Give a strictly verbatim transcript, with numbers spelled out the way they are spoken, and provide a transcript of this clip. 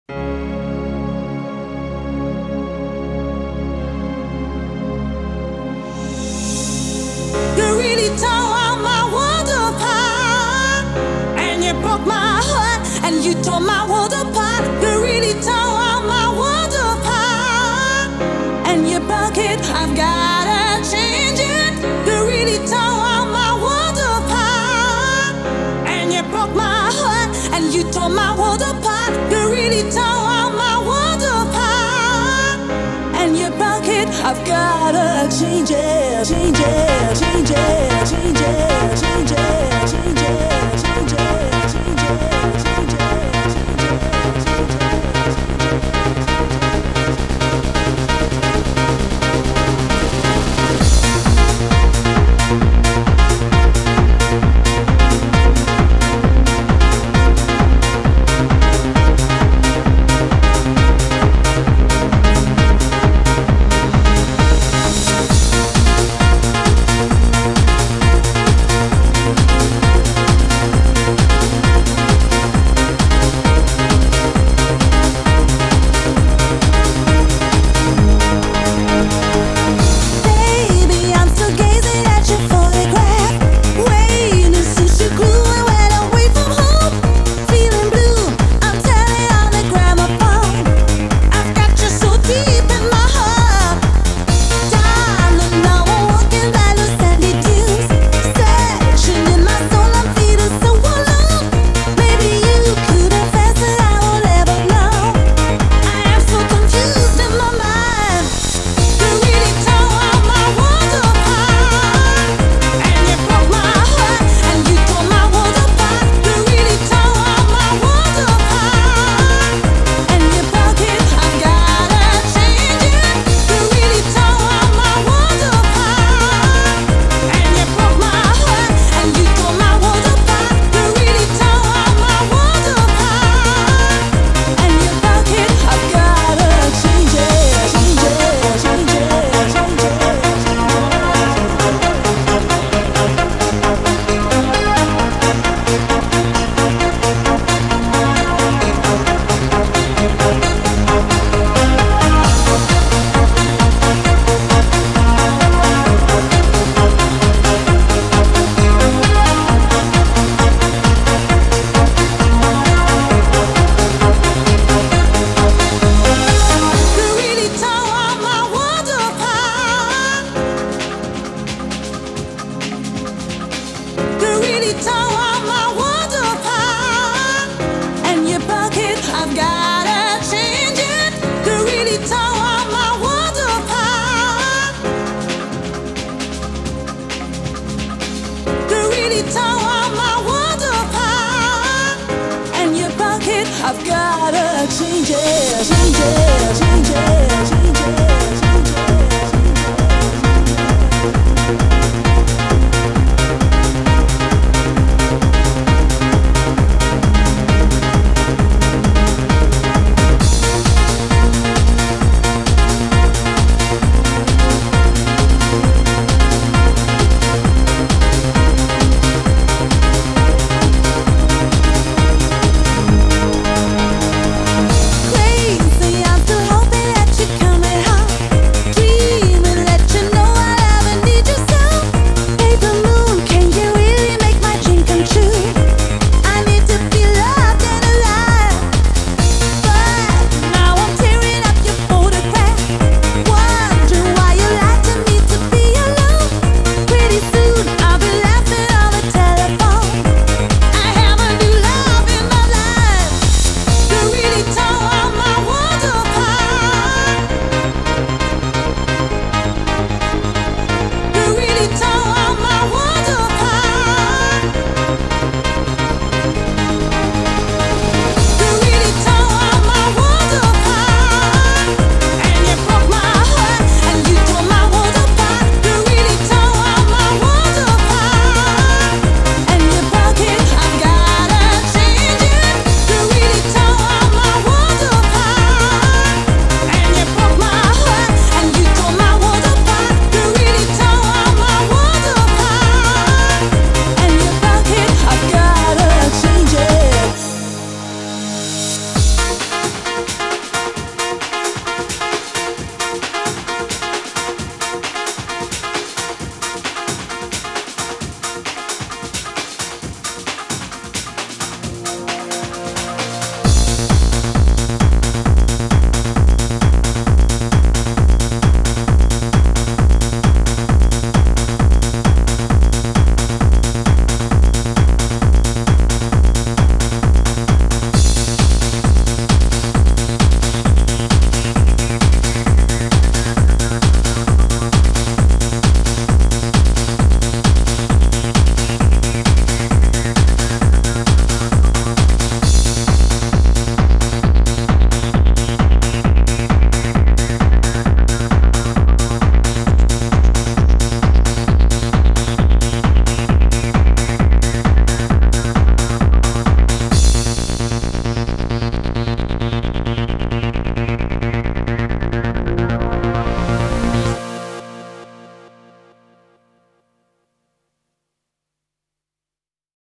You really tore my world apart, and you broke my heart, and you tore my world apart. You really tore my world apart, and you broke it. I've gotta change it. You really tore my world apart, and you broke my heart, and you tore my world apart. You really tore my world apart, and you broke it. I've gotta change it, change it, change it, change it, change it, change it, change it, change it, change it. I've gotta change it, change it, change it, change it.